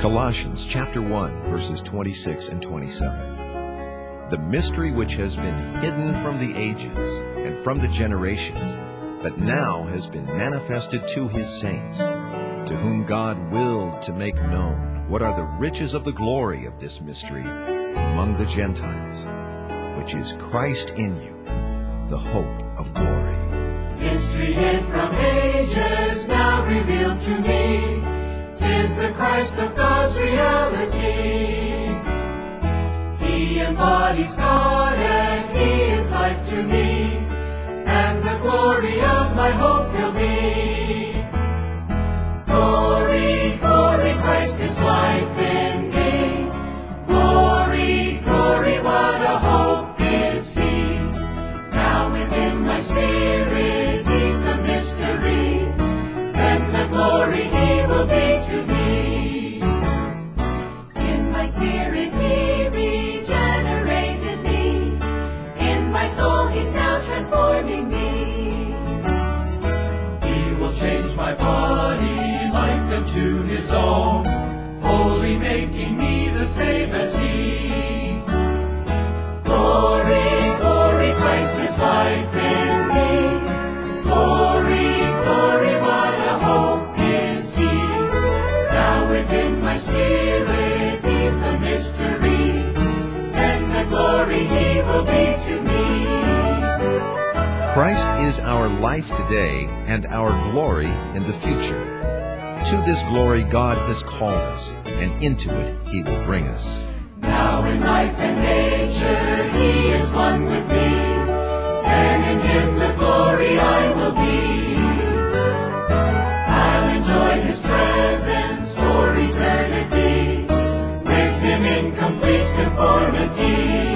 Colossians chapter 1, verses 26 and 27. The mystery which has been hidden from the ages and from the generations, but now has been manifested to his saints, to whom God willed to make known what are the riches of the glory of this mystery among the Gentiles, which is Christ in you, the hope of glory. Mystery hid from ages, now revealed to me. 'Tis the Christ of God's reality. He embodies God and He is life to me, and the glory of my hope He'll be. Glory, glory, Christ is life in me. Glory, glory, what a hope is He. Now within my spirit He's the mystery, and the glory He will be to me. In my spirit He regenerated me. In my soul He's now transforming me. He will change my body like unto His own, wholly making me the same as He. Glory, glory, Christ is life in me. Glory, glory, what a hope is He. Now within my spirit He's the mystery, and the glory He will be to me. Christ is our life today and our glory in the future. To this glory God has called us, and into it He will bring us. Now in life and nature He is one with me, and in Him the glory I will be. I'll enjoy His presence for eternity, with Him in complete conformity.